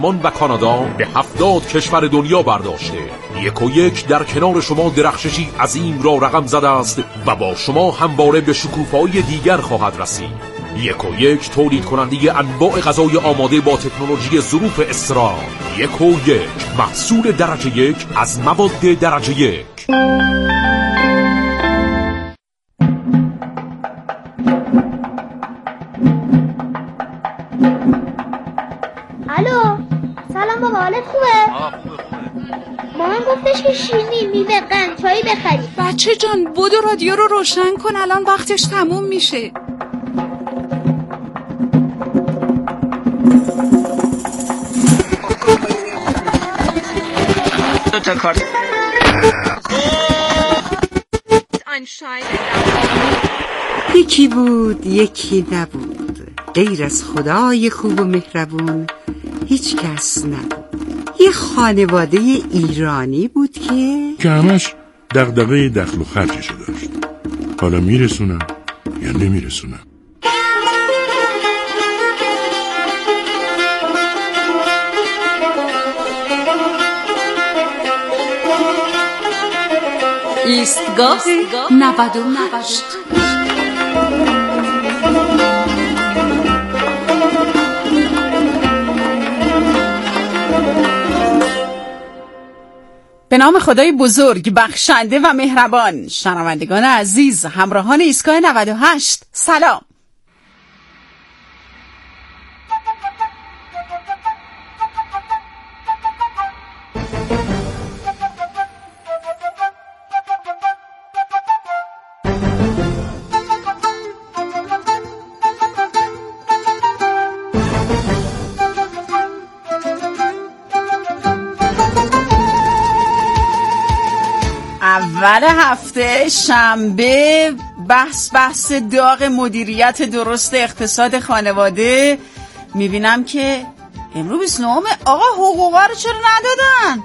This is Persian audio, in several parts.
و کانادا به 70 کشور دنیا برداشته. 1 در کنار شما درخششی عظیم را رقم زده است و با شما همواره به شکوفه‌های دیگر خواهد رسید. 1 تولید کننده انواع غذای آماده با تکنولوژی ظروف اسرار. 1 محصول درجه 1 از مواد درجه 1. الو، سلام بابا، حالت خوبه؟ خوبه. مامان گفتش که شیرینی، میوه، قند، چایی بخری. بچه جان بدو رادیو رو روشن کن، الان وقتش تموم میشه. تا کارت یکی بود یکی نبود، غیر از خدای خوب و مهربون هیچ کس نبود. یه خانواده ایرانی بود که همش دغدغه دخل و خرجشو داشت. حالا میرسونم یا نمیرسونم. ایستگاه 98. به نام خدای بزرگ بخشنده و مهربان. شنوندگان عزیز، همراهان ایستگاه 98، سلام. اول هفته شنبه بحث داغ مدیریت درست اقتصاد خانواده. میبینم که امروز 29 آقا حقوقا رو چرا ندادن؟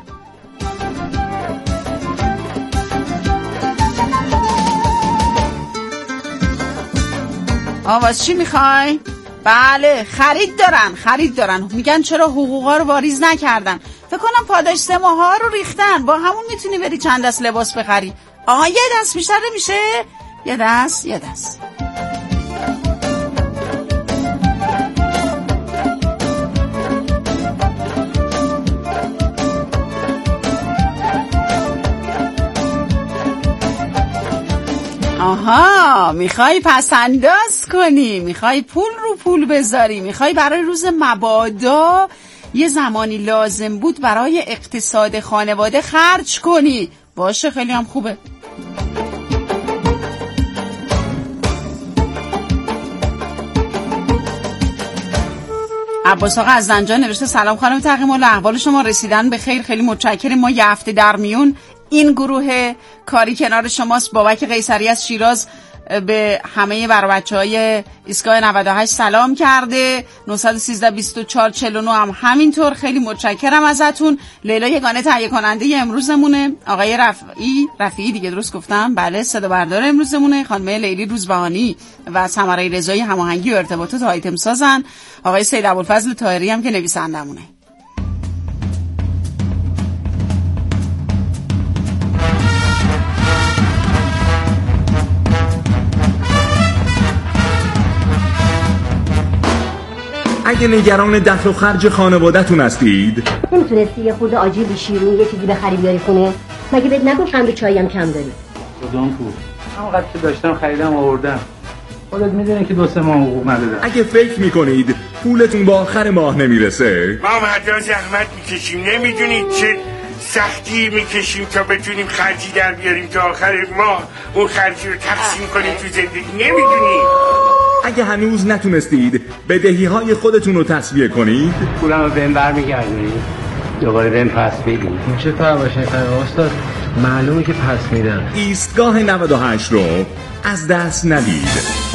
واسه چی میخوای؟ بله خرید دارن میگن چرا حقوقا رو واریز نکردن. فکر کنم پاداش 3 ماه رو ریختن، با همون میتونی بری چند دست لباس بخری. یه دست بیشتر نمیشه؟ یه دست. آها، میخوای پس انداز کنی، میخوای پول رو پول بذاری، میخوای برای روز مبادا یه زمانی لازم بود برای اقتصاد خانواده خرج کنی. باشه، خیلی هم خوبه. عباس آقا از زنجان نوشته سلام خانم تقی‌الله، احوال شما رسیدن به خیر، خیلی متشکریم. ما یه هفته در میون این گروه کاری کنار شماست. بابک قیصری از شیراز به همه بچه‌های ایستگاه 98 سلام کرده. 913-2449 هم همینطور، خیلی متشکرم ازتون. لیلا یگانه تهیه کننده امروزمونه. آقای رفیعی دیگه درست گفتم؟ بله، صدا بردار امروزمونه. خانم لیلی روزبهانی و سمره رضایی هماهنگی و ارتباطات آیتم سازن. آقای سید ابوالفضل طاهری هم که نویسندمونه. اگه نگران دخل و خرج خانواده‌تون هستید، نمیتونستی یه خورده آجیل شیرینی یه چیزی بخری بیاری خونه؟ مگه بهت نگفت قند چایی هم کم داری؟ کدوم پول؟ همونقدر که داشتم خریدم آوردم. خودت میدونی که 2-3 ماه حقوق ندادم. اگه فکر میکنید پولتون با آخر ماه نمیرسه، ما مردم زحمت میکشیم، نمیدونید چه سختی میکشیم تا بتونیم خرجی در بیاریم تا آخر ماه اون خرجی رو تقسیم کنیم تو زندگی. نمیدونید اگه هنوز نتونستید بدهی‌های خودتون رو تسویه کنید، پولم رو بهم برمیگردونید، دوباره بهم پس بدید. چه فرق باشه استاد؟ معلومه که پس میدم. ایستگاه 98 رو از دست ندید.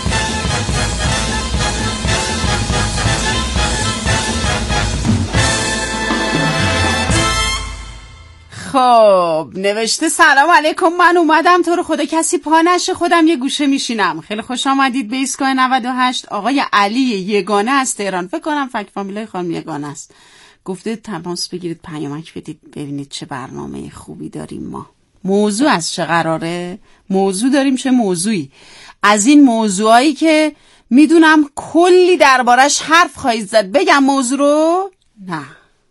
خب نوشته سلام علیکم، من اومدم تو رو خدا کسی پا نشه، خودم یه گوشه میشینم. خیلی خوش آمدید به ایستگاه 98. آقای علی یگانه از تهران، فکر کنم فک فامیلای خانم یگانه است. گفته تماس بگیرید پیامک بدید ببینید چه برنامه خوبی داریم ما. موضوع از چه قراره؟ موضوع داریم چه موضوعی؟ از این موضوعایی که میدونم کلی دربارش حرف خواهید زد. بگم موضوع رو؟ نه.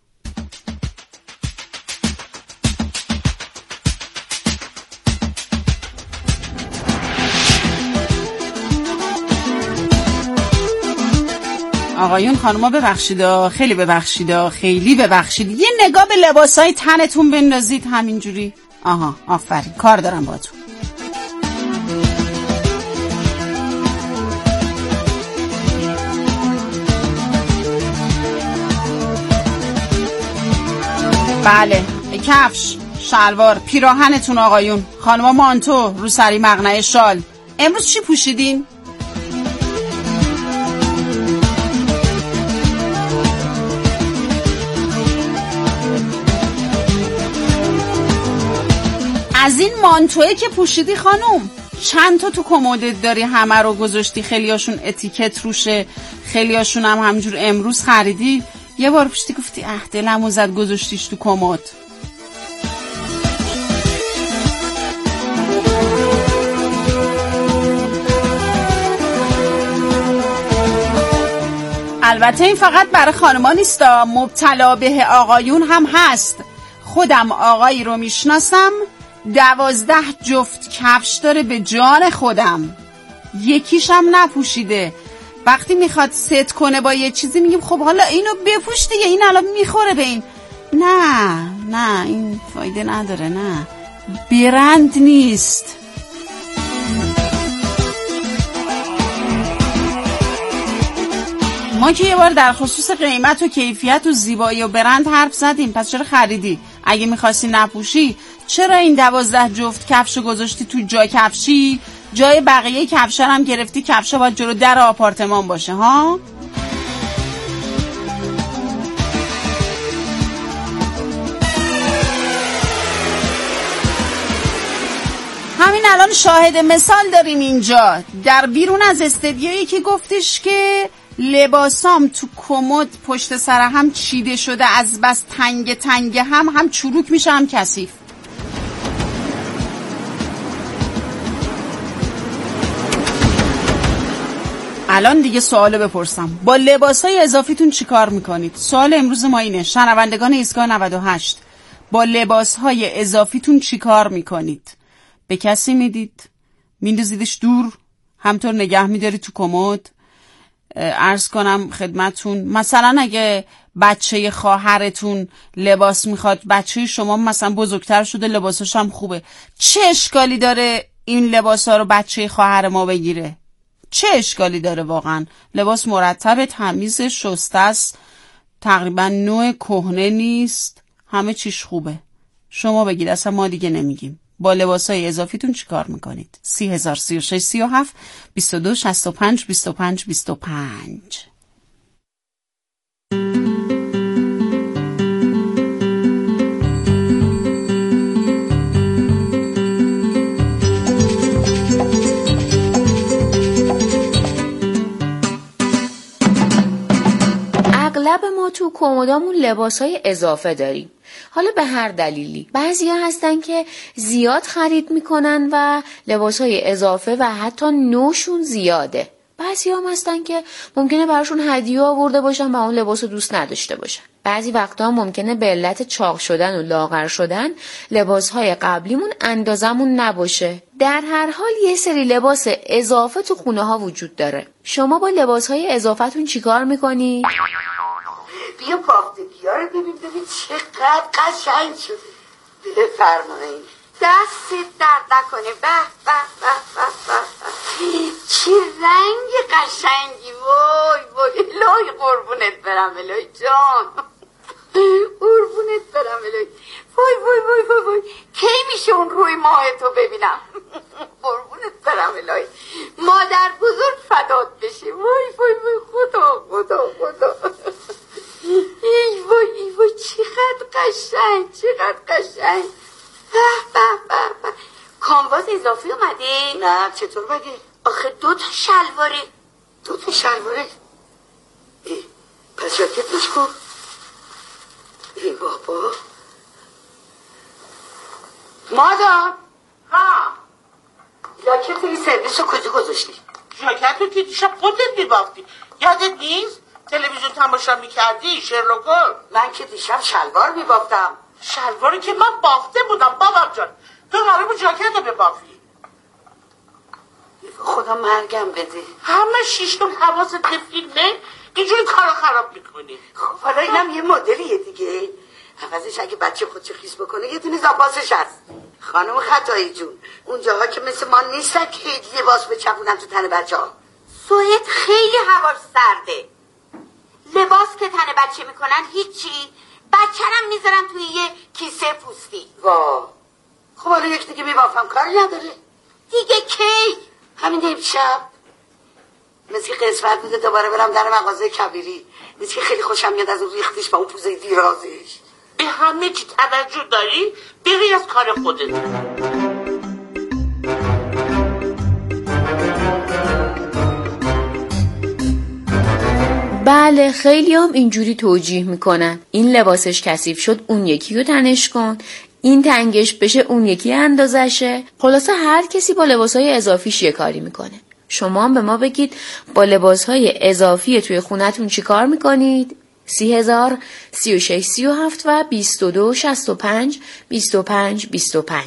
آقایون خانوما ببخشید، خیلی ببخشید، خیلی ببخشید. یه نگاه به لباسای تنتون بندازید همینجوری. آها آفرین، کار دارم باهاتون. بله، کفش، شلوار، پیراهنتون آقایون، خانوما مانتو، روسری مقنعه، شال. امروز چی پوشیدین؟ از این مانتوئه که پوشیدی خانوم چند تا تو کمدت داری؟ همه رو گذاشتی، خیلیاشون اتیکت روشه، خیلیاشون هم همجور امروز خریدی، یه بار پوشیدی گفتی دلمو زد گذاشتیش تو کمد. البته این فقط برای خانما نیست، مبتلا به آقایون هم هست. خودم آقایی رو میشناسم 12 جفت کفش داره به جان خودم، یکیشم نپوشیده. وقتی میخواد ست کنه با یه چیزی میگیم خب حالا اینو بپوش دیگه، این الان میخوره به این. نه این فایده نداره، نه برند نیست. ما که یه بار در خصوص قیمت و کیفیت و زیبایی و برند حرف زدیم، پس چرا خریدی؟ اگه میخواستی نپوشی چرا این 12 جفت کفشو گذاشتی تو جای کفشی؟ جای بقیه کفشا هم گرفتی، کفشا باید جلو در آپارتمان باشه ها؟ همین الان شاهد مثال داریم اینجا در بیرون از استدیویی که گفتش که لباسام تو کمد پشت سر هم چیده شده، از بس تنگ هم چروک میشه هم کثیف. الان دیگه سوالو بپرسم، با لباسای اضافیتون چی کار میکنید؟ سوال امروز ما اینه، شنوندگان ایستگاه 98، با لباسهای اضافیتون چی کار میکنید؟ به کسی میدید؟ میندازیدش دور؟ همطور نگه میدارید تو کمد؟ عرض کنم خدمتون مثلا اگه بچه خواهرتون لباس میخواد، بچه شما مثلا بزرگتر شده لباسش هم خوبه، چه اشکالی داره این لباسا رو بچه خواهر ما بگیره؟ چه اشکالی داره واقعا؟ لباس مرتب، تمیز، شسته است، تقریبا نوع کهنه نیست، همه چیش خوبه. شما بگید، اصلا ما دیگه نمیگیم. با لباسای اضافیتون چی کار میکنید؟ 30,036 37 22 65 25 25. اغلب ما تو کمدامون لباسای اضافه داریم، حالا به هر دلیلی. بعضیا هستن که زیاد خرید میکنن و لباسای اضافه و حتی نوشون زیاده. بعضیا هم هستن که ممکنه براشون هدیه آورده باشن و اون لباسو دوست نداشته باشن. بعضی وقتا ممکنه به علت چاق شدن و لاغر شدن لباسهای قبلیمون اندازمون نباشه. در هر حال یه سری لباس اضافه تو خونه ها وجود داره. شما با لباسهای اضافتون چیکار میکنی؟ بیا پاختگی ها رو ببین چقدر قشنگ شده. بفرمایید دستت درد نکنه. به به به به به چه رنگ قشنگی. وای وای الهی قربونت برم الهی جان، قربونت برم الهی. وای وای وای وای وای کی میشه اون روی ماه تو ببینم؟ قربونت برم الهی، مادر بزرگ فدات بشه. وای وای وای خدا خدا خدا. ای وای ای وای چقدر قشنگ چقدر قشنگ. به به به به کامباز اضافی اومده؟ نه چطور بگه؟ آخه 2 تا شلواره. 2 تا شلواره؟ پس جاکتش کن. ای بابا مادام ها ژاکت این سرویس رو کجا گذاشتی؟ ژاکت رو که دیشب خودت میبافتی یادت نیست؟ تلویزیون تماشا میکردی شرلوکو؟ من که دیشب شلوار میبافتم. شلواری که من بافته بودم بابام جان، تو معلومه ژاکت رو ببافی. خدا مرگم بده. همه شیشتون حواست به فیلمه اینجوری کارو خراب میکنی. خب حالا اینم یه مدلیه دیگه، عوضش اگه بچه خودشو خیس بکنه یه دونه زاپاسش هست. خانم خطایی جون، اون جاها که مثل ما نیستن که لباس بچپونن تو تن بچه ها. سوئد خیلی هواش سرده، لباس که تن بچه میکنن هیچی، بچه‌رم میذارن توی یه کیسه پوستی. وا خب حالا یک دیگه میبافم کاری نداره دیگه کی؟ همین امشب مثل قسمت بوده دوباره برم در مغازه کبیری، مثل که خیلی خوشم میاد از اون ریختش با اون پوزه دیرازش. به همه چی توجه داری؟ بری از کار خودت. بله خیلی هم اینجوری توجیه میکنن، این لباسش کثیف شد اون یکی رو تنش کن، این تنگش بشه اون یکی اندازشه. خلاصه هر کسی با لباسهای اضافیش یه کاری میکنه. شما هم به ما بگید با لباسهای اضافی توی خونتون چی کار میکنید؟ 30,000 36 37 و 22 65 25 25.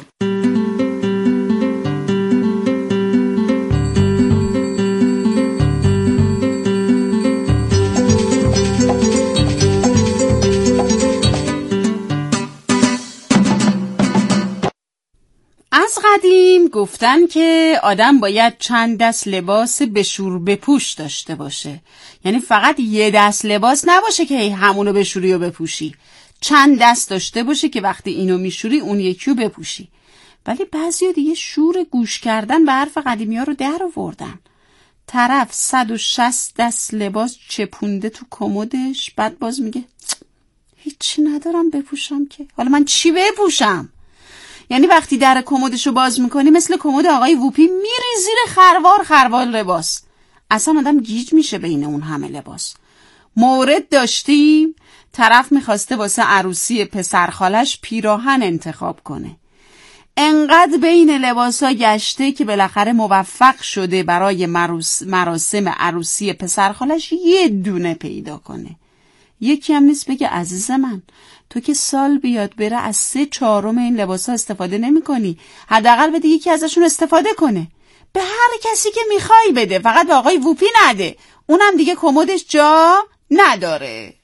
از قدیم گفتن که آدم باید چند دست لباس بشور بپوش داشته باشه، یعنی فقط یه دست لباس نباشه که همونو بشوری و بپوشی، چند دست داشته باشه که وقتی اینو میشوری اون یکیو بپوشی. ولی بعضیا دیگه شور گوش کردن به حرف قدیمی ها رو در آوردن. طرف 160 دست لباس چپونده تو کمدش، بعد باز میگه هیچی ندارم بپوشم که، حالا من چی بپوشم؟ یعنی وقتی در کمدشو باز میکنی مثل کمد آقای ووپی میری زیر خروار لباس. اصلا آدم گیج میشه بین اون همه لباس. مورد داشتیم طرف میخواسته واسه عروسی پسرخالش پیراهن انتخاب کنه. انقدر بین لباسا گشته که بالاخره موفق شده برای مراسم عروسی پسرخالش یه دونه پیدا کنه. یکی هم نیست بگه عزیز من تو که سال بیاد بره از 3/4 این لباسا استفاده نمی کنی، حداقل بده یکی ازشون استفاده کنه. به هر کسی که میخوای بده، فقط به آقای ووپی نده، اونم دیگه کمدش جا نداره.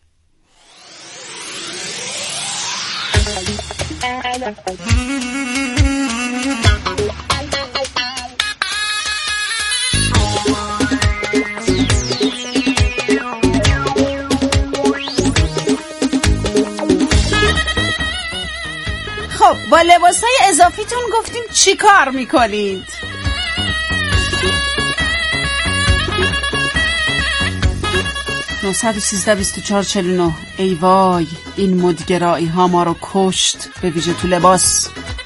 خب با لباسای اضافیتون گفتیم چی کار میکنید؟ (913-2449). ای وای این مدگرایی ها ما رو کشت، به ویژه تو لباس.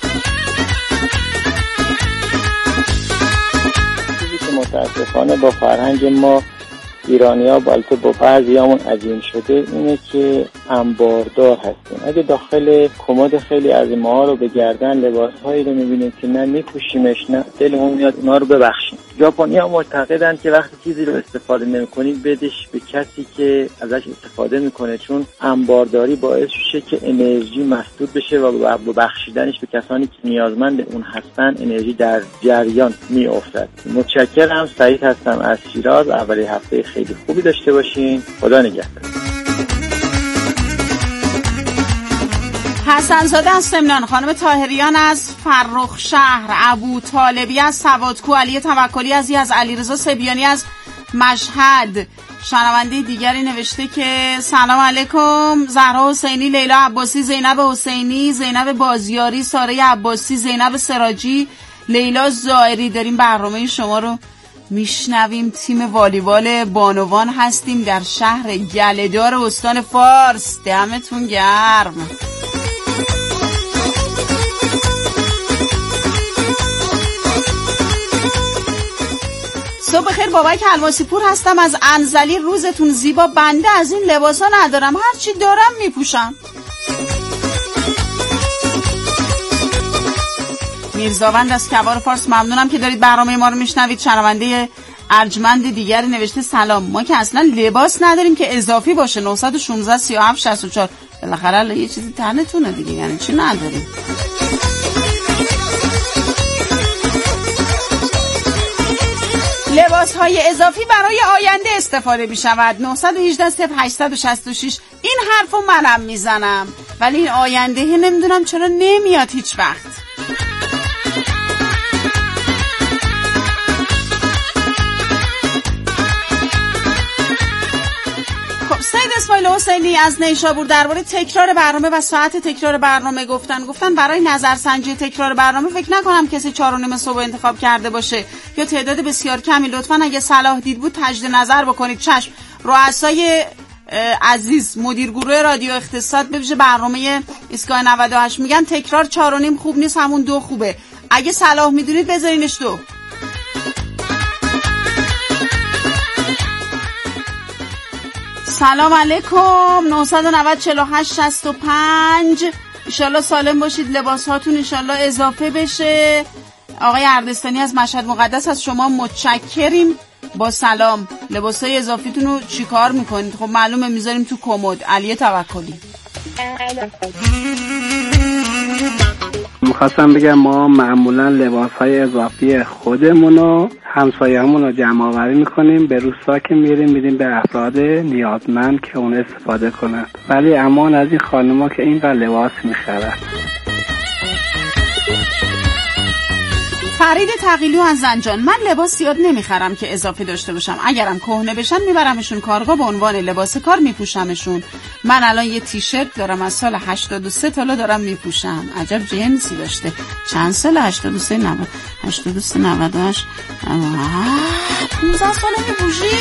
چیزی که متاسفانه با فرهنگ ما ایرانی ها بالته با بعضی همون عجیم شده اینه که انباردار هستیم. اگه داخل کمد خیلی از ماها رو بگردن لباس هایی رو میبینیم که نه میپوشیمش نه دلمون میاد اونا رو ببخشیم. ژاپنی ها معتقدن که وقتی چیزی رو استفاده نمی‌کنی بدش به کسی که ازش استفاده میکنه، چون انبارداری باعث میشه که انرژی مسدود بشه و با بخشیدنش به کسانی که نیازمند اون هستن انرژی در جریان میافتد. متشکرم، سعید هستم از شیراز. اولی هفته خیلی خوبی داشته باشین. خدا نگهدار. حسن زاده از سمنان، خانم طاهریان از فرخ شهر، ابو طالبی از سوادکو، علی توکلی از علیرضا سبیانی از مشهد. شنونده دیگری نوشته که سلام علیکم، زهرا حسینی، لیلا عباسی، زینب حسینی، زینب بازیاری، ساره عباسی، زینب سراجی، لیلا زائری. داریم برنامه شما رو میشنویم. تیم والیبال بانوان هستیم در شهر گله‌دار استان فارس. دمتون گرم. صبح خیر، بابک الماسی پور هستم از انزلی. روزتون زیبا. بنده از این لباسا ندارم، هرچی دارم میپوشم. میرزاوند از کوار فارس ممنونم که دارید برنامه ما رو میشنوید. شنونده ارجمند دیگری نوشته سلام، ما که اصلا لباس نداریم که اضافی باشه. 916 37 64. بالاخره یه چیزی تنتونه دیگه، یعنی چی نداریم؟ لباس های اضافی برای آینده استفاده می شود. 918 0866. این حرفو منم میزنم، ولی این آینده نمیدونم چرا نمیاد هیچ وقت. سید اسماعیل حسینی از نیشابور درباره تکرار برنامه و ساعت تکرار برنامه گفتن برای نظرسنجی تکرار برنامه فکر نکنم کسی 4:30 صبح انتخاب کرده باشه یا تعداد بسیار کمی. لطفاً اگه صلاح دید بود تجدید نظر بکنید. چشم. رؤسای عزیز مدیر گروه رادیو اقتصاد به ویژه برنامه ایستگاه 98 میگن تکرار 4:30 خوب نیست، همون 2 خوبه. اگه صلاح میدونید بذارینش 2. سلام علیکم. 990 48 65. انشالله سالم باشید، لباس هاتون انشالله اضافه بشه. آقای اردستانی از مشهد مقدس از شما متشکریم. با سلام. لباسای اضافیتون رو چیکار میکنید؟ خب معلومه میذاریم تو کمد. علی توکلی. میخواستم بگم ما معمولا لباسهای اضافی خودمونو همسایه‌مون رو جمع آوری میکنیم، به روستا که میدیم به افراد نیازمند که اون استفاده کنن. ولی امان از این خانوما که اینقدر لباس میخرن. فرید تقیلیو از زنجان. من لباس زیاد نمیخرم که اضافه داشته باشم. اگرم کهنه بشن میبرمشون کارگاه به عنوان لباس کار میپوشمشون. من الان یه تیشرت دارم از سال 83 تا حالا دارم میپوشم. عجب جنسی داشته. چند سال؟ 83 90 83 98 15 سال میپوشی.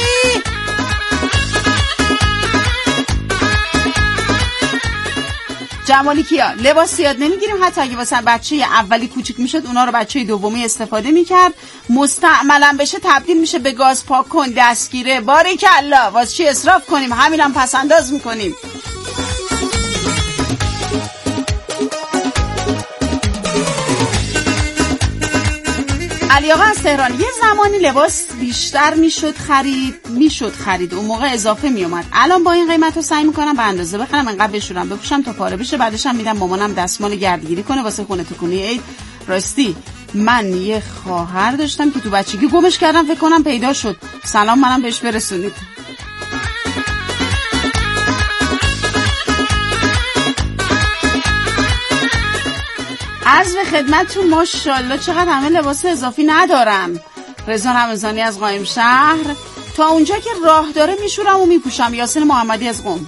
جمالی کیا لباس زیاد نمیگیریم، حتی اگه واسه بچه اولی کوچیک میشد اونا رو بچه دومی استفاده میکرد. مستعملا بشه تبدیل میشه به گاز پاک کن دستگیره. باریکالله. واسه چی اسراف کنیم؟ همینم پس انداز میکنیم. علی آقا از تهران. یه زمانی لباس بیشتر میشد خرید اون موقع اضافه میومد. الان با این قیمت رو سعی میکنم به اندازه بخرم، انقدر بشورم بپوشم تا پاره بشه، بعدش هم میدم مامانم دستمال گردگیری کنه واسه خونه تکونی عید. راستی من یه خواهر داشتم که تو بچگی گمش کردم، فکر کنم پیدا شد. سلام منم بهش برسونید. عرض به خدمتتون ماشاءالله چقدر همه لباس اضافی ندارن. رضا رمضانی از قائم شهر. تا اونجا که راه داره میشورم و میپوشم. یاسین محمدی از قم.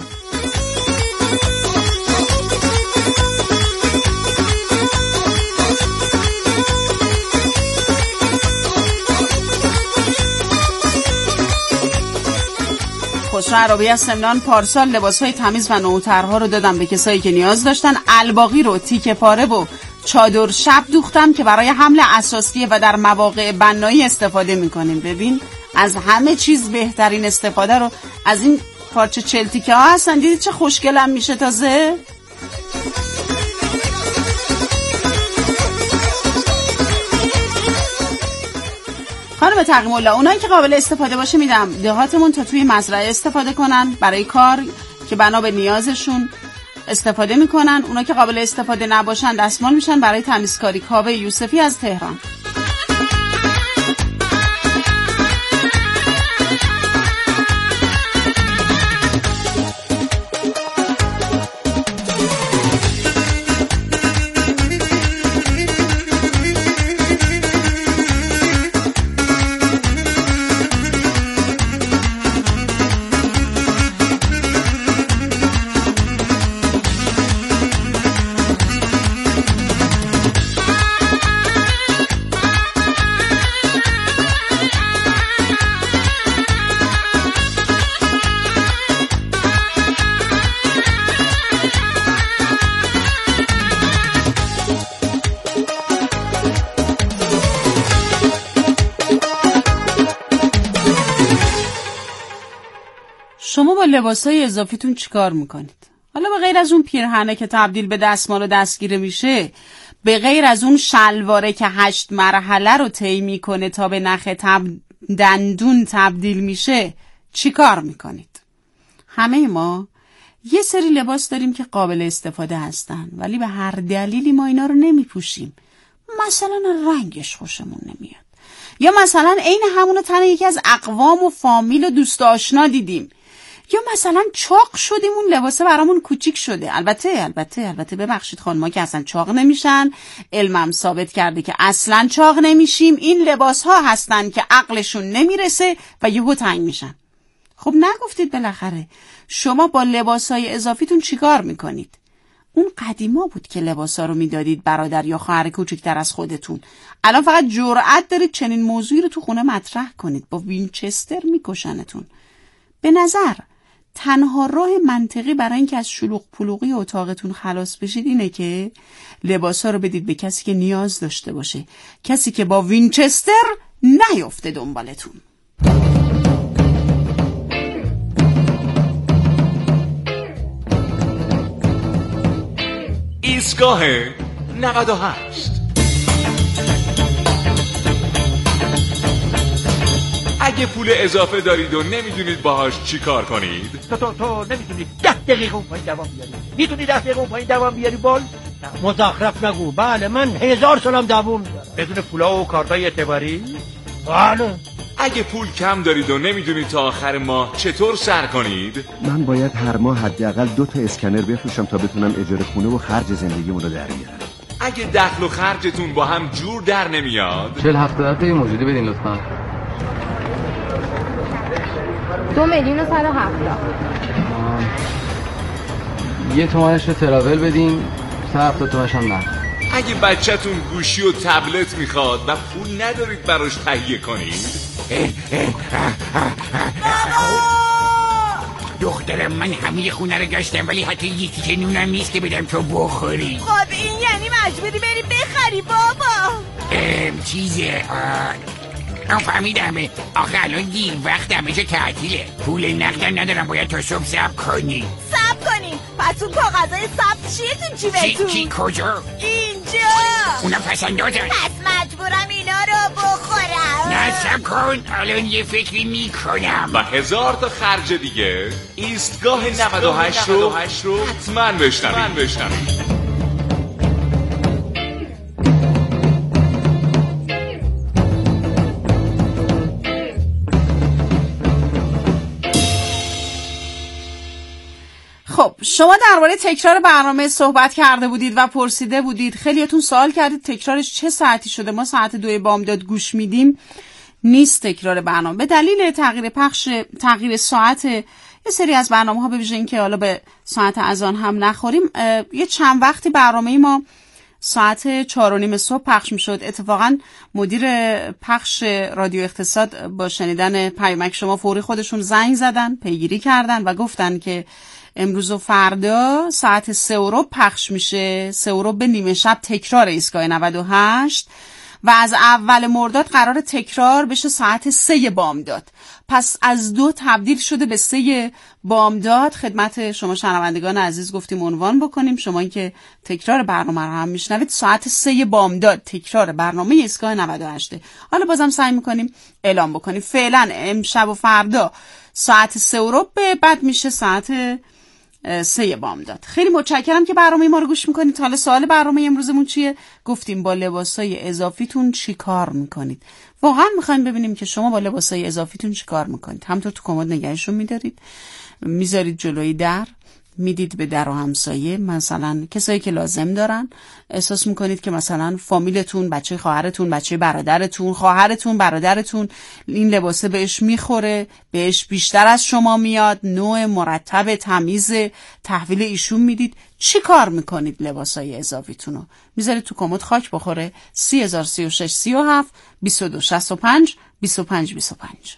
خسرو عربی از سمنان. پارسال لباسهای تمیز و نوترها رو دادم به کسایی که نیاز داشتن. الباقی رو تیکه پاره و چادر شب دوختم که برای حمل اساسیه و در مواقع بنایی استفاده میکنیم. ببین از همه چیز بهترین استفاده رو از این پارچه چلتیکه ها هستن. دیدید چه خوشگلم میشه تازه. خانم تقیم الله، اونایی که قابل استفاده باشه میدم دهاتمون تا توی مزرعه استفاده کنن برای کار که بنا به نیازشون استفاده میکنن. اونا که قابل استفاده نباشن دستمال میشن برای تمیزکاری. کاوه یوسفی از تهران. شما با لباسای اضافیتون چیکار میکنید؟ حالا به غیر از اون پیرهنه که تبدیل به دستمال و دستگیره میشه، به غیر از اون شلواره که 8 مرحله رو طی میکنه تا به نخ دندون تبدیل میشه، چی کار میکنید؟ همه ما یه سری لباس داریم که قابل استفاده هستن، ولی به هر دلیلی ما اینا رو نمیپوشیم. مثلا رنگش خوشمون نمیاد، یا مثلا عین همونو تن یکی از اقوام و فامیل و دوست آشنا دیدیم، یا مثلا چاق شدیم اون لباسه برامون کوچیک شده. البته ببخشید خانما که اصلا چاق نمیشن، علمم ثابت کرده که اصلا چاق نمیشیم. این لباس ها هستن که عقلشون نمیرسه و یهو تنگ میشن. خب نگفتید بالاخره شما با لباسای اضافیتون چیکار میکنید؟ اون قدیما بود که لباسا رو میدادید برادر یا خواهر کوچکتر از خودتون. الان فقط جرأت دارید چنین موضوعی رو تو خونه مطرح کنید، با وینچستر میکشنتون. به نظر تنها راه منطقی برای اینکه از شلوغ پلوغی اتاقتون خلاص بشید اینه که لباسا رو بدید به کسی که نیاز داشته باشه، کسی که با وینچستر نیفته دنبالتون. ایستگاه 98. اگه پول اضافه دارید و نمیدونید باهاش چی کار کنید، تو نمیتونی 10 دقیقه اون پایین دوام بیاری؟ میتونی 10 دقیقه اون پایین دوام بیاری بال؟ مزخرف نگو. بله من 1000 سالم دوام میارم بدون پولا و کارتای اعتباری. بله. اگه پول کم دارید و نمیدونید تا آخر ماه چطور سر کنید، من باید هر ماه حداقل 2 تا اسکنر بفروشم تا بتونم اجاره خونه و خرج زندگیمون رو در بیارم. اگه دخل و خرجتون با هم جور در نمیاد، 40-70 موجودی بدین لطفا. 2,170,000. 1 تومنش رو تراول بدین، 170 تومنش هم نه. اگه بچه‌تون گوشی و تبلت میخواد و پول ندارید براش تهیه کنید، دخترم من همه خونه رو گشتم ولی حتی یکی که نونم نیست که بدم تو بخوری. خب این یعنی مجبوری بری بخری بابا. چیزه فهمیدم. آخه الان دیر وقت همه جا تعطیله، پول نقدم ندارم، باید تا صبح صبر کنی. صبر کنیم؟ پس اون کاغذهای ثبت چیه تو جیبتون؟ چی کجا؟ اینجا. اونم پسندازه. پس مجبورم اینا رو بخورم. نه صبر کن، الان یه فکری میکنم. و 1000 تا خرج دیگه. ایستگاه 98 رو حتما بشنوید. خب شما درباره تکرار برنامه صحبت کرده بودید و پرسیده بودید، خیلیاتون سوال کردید تکرارش چه ساعتی شده. ما ساعت 2 بامداد گوش میدیم، نیست تکرار برنامه به دلیل تغییر ساعت یه سری از برنامه‌ها، به ویژه اینکه حالا به ساعت اذان هم نخوریم. یه چند وقتی برنامه ما ساعت 4:30 صبح پخش میشد. اتفاقا مدیر پخش رادیو اقتصاد با شنیدن پیامک شما فوری خودشون زنگ زدن، پیگیری کردن و گفتن که امروز و فردا ساعت 3 پخش میشه، 3 به نیمه شب تکرار ایستگاه 98 و از اول مرداد قرار تکرار بشه ساعت 3 بامداد. پس از 2 تبدیل شده به 3 بامداد. خدمت شما شنوندگان عزیز گفتیم عنوان بکنیم، شما این که تکرار برنامه رو هم میشنوید، ساعت 3 بامداد تکرار برنامه ایستگاه 98. حالا بازم سعی میکنیم اعلام بکنیم فعلا امشب و فردا ساعت 3 بعد میشه ساعت 3 بامداد. خیلی متشکرم که برنامه ما رو گوش میکنید. حالا سوال برنامه امروزمون چیه؟ گفتیم با لباسای اضافیتون چی کار میکنید. واقعا میخوایم ببینیم که شما با لباسای اضافیتون چی کار میکنید. همطور تو کمد نگهشون میدارید، میذارید جلوی در، میدید به در و همسایه، مثلا کسایی که لازم دارن، احساس میکنید که مثلا فامیلتون، بچه خواهرتون، بچه برادرتون، خواهرتون، برادرتون این لباسه بهش میخوره، بهش بیشتر از شما میاد، نوع مرتب تمیز، تحویل ایشون میدید. چی کار میکنید لباسای اضافیتونو؟ میذارید تو کمد خاک بخوره. 3036 37 22 65 25 25.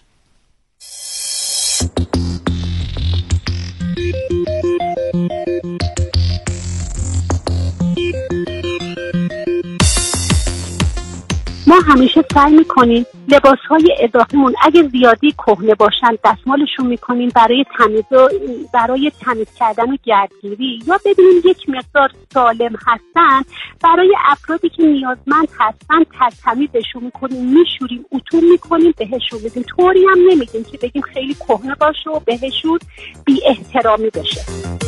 ما همیشه سعی میکنیم لباسهای اضافیمون اگه زیادی کهنه باشن دستمالشون میکنیم برای تمیز کردن و گردگیری، یا ببینیم یک مقدار سالم هستن برای افرادی که نیازمند هستن تمیزشون میکنیم، میشوریم، اتو میکنیم، بهشون میدیم. طوری هم نمیدیم که بگیم خیلی کهنه باشه و بهشون بی احترامی بشه.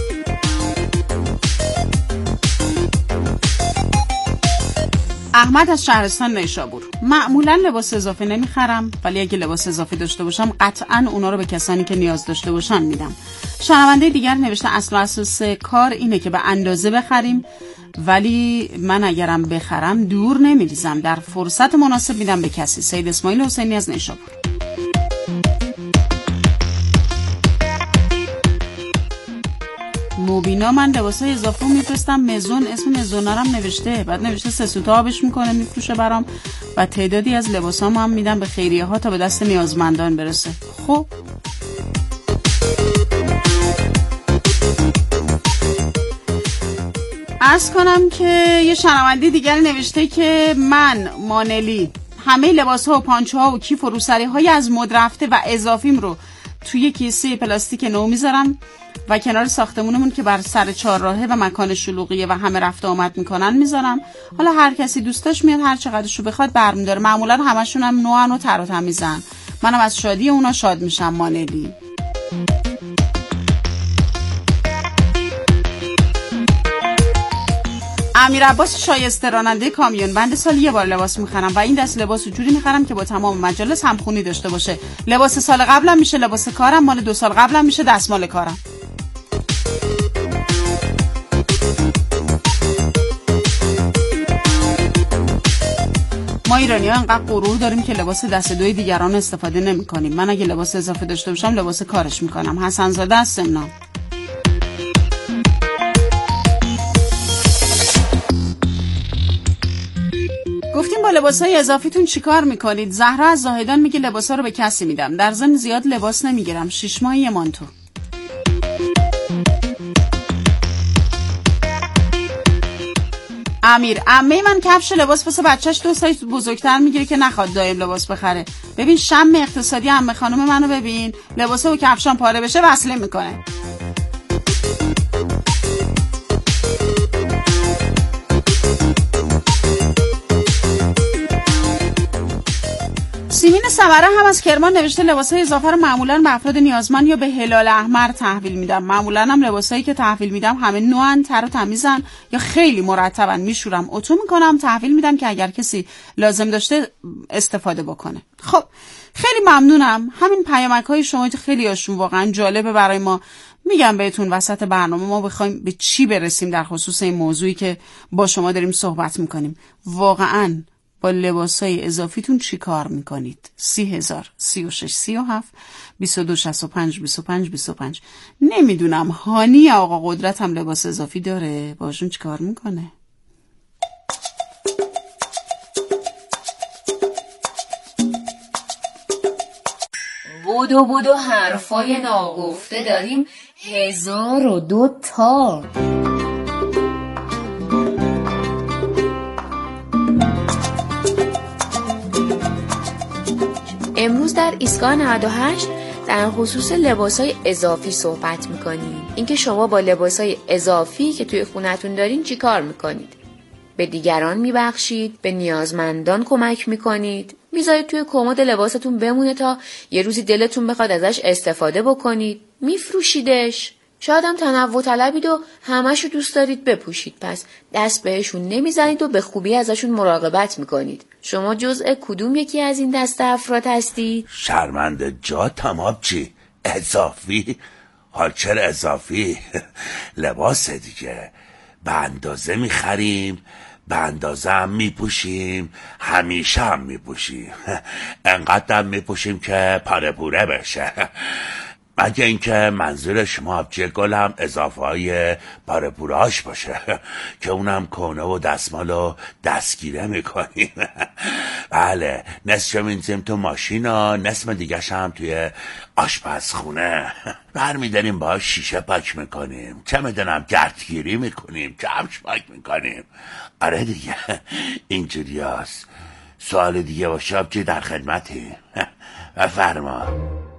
احمد از شهرستان نیشابور: معمولا لباس اضافی نمیخرم، ولی اگه لباس اضافی داشته باشم قطعا اونا رو به کسانی که نیاز داشته باشن میدم. شنونده دیگر نوشته اصل و اساس کار اینه که به اندازه بخریم، ولی من اگرم بخرم دور نمیریزم، در فرصت مناسب میدم به کسی. سید اسماعیل حسینی از نیشابور. مبینا: من لباسای اضافه میفرستم مزون، اسم مزونارم نوشته، بعد نوشته 3 سوتا آبش میکنه میفروشه برام و تعدادی از لباسام هم میدم به خیریه ها تا به دست نیازمندان برسه. خب عرض کنم که یه شنونده دیگر نوشته که من مانلی همه لباس‌ها و پانچوها و کیف و روسری‌های از مد رفته و اضافیم رو توی کیسه پلاستیک نو میذارم و کنار ساختمونمون که بر سر چهارراهه و مکان شلوغیه و همه رفت آمد میکنن میذارم. حالا هر کسی دوستاش میاد هر چقدرشو بخواد برمی‌داره. معمولا همشون هم نوعن و تر و تمیزن. منم از شادی اونا شاد میشم. مانلی. امیر عباس شایسته راننده کامیون: بنده سال یه بار لباس میخرم و این دست لباس رو جوری میخرم که با تمام مجالس همخونی داشته باشه. لباس سال قبلم میشه لباس کارم، مال 2 سال قبلم میشه دستمال کارم. ما ایرانی‌ها انقدر غرور داریم که لباس دست دوی دیگران استفاده نمی‌کنیم. من اگه لباس اضافه داشته باشم لباس کارش میکنم. حسن زاده از سمنان. گفتیم با لباسای اضافیتون چیکار میکنید؟ زهرا از زاهدان میگه لباسا رو به کسی میدم، در ضمن زیاد لباس نمیگیرم، 6 ماه یه مانتو. امیر: عمه من کفش لباس واسه بچهش 2 سایز بزرگتر میگیره که نخواد دائم لباس بخره. ببین شم اقتصادی عمه خانم منو ببین، لباسه و کفشام پاره بشه وصله میکنه. سیمین سمره هم از کرمان نوشته لباسای اضافه رو معمولاً به افراد نیازمند یا به هلال احمر تحویل میدم. معمولاً هم لباسایی که تحویل میدم همه نوعن، تر و تمیزن یا خیلی مرتبن. میشورم، اتو میکنم، تحویل میدم که اگر کسی لازم داشته استفاده بکنه. خب خیلی ممنونم. همین پیامک‌های شما خیلی هاشون واقعاً جالبه برای ما. میگم بهتون وسط برنامه ما بخوایم به چی برسیم در خصوص این موضوعی که با شما داریم صحبت میکنیم. واقعاً با لباسای اضافیتون چی کار میکنید؟ 30,000 36 37 22 65 25 25. نمیدونم هانی آقا قدرت هم لباس اضافی داره، باشون چی کار میکنه؟ بودو حرفای ناگفته داریم 1002 تا. امروز در ایستگاه 98 در خصوص لباسای اضافی صحبت میکنیم. اینکه شما با لباسای اضافی که توی خونتون دارین چی کار میکنید؟ به دیگران میبخشید؟ به نیازمندان کمک میکنید؟ میذارید توی کمد لباستون بمونه تا یه روزی دلتون بخواد ازش استفاده بکنید؟ میفروشیدش؟ شاید هم تنوع طلبید و همشو دوست دارید بپوشید، پس دست بهشون نمیزنید و به خوبی ازشون مراقبت میکنید. شما جزء کدوم یکی از این دسته افراد هستید؟ شرمنده جا تمام چی؟ اضافی؟ حال چرا اضافی؟ لباس دیگه به اندازه میخریم، به اندازه هم میپوشیم، همیشه هم میپوشیم. انقدر هم میپوشیم که پاره پوره بشه. مگه اینکه منظور شما آبجی گل هم اضافه های پاره پورهاش باشه که اونم کونه و دستمال و دستگیره میکنیم. بله، نصف می‌ریزیم تو ماشین و نصف دیگه‌ش هم توی آشپزخونه. برمی‌داریم باهاش شیشه پاک میکنیم، چه میدونم گردگیری میکنیم، کفش پاک میکنیم. آره دیگه اینجوری هست. سوال دیگه باشه آبجی در خدمتی. بفرما.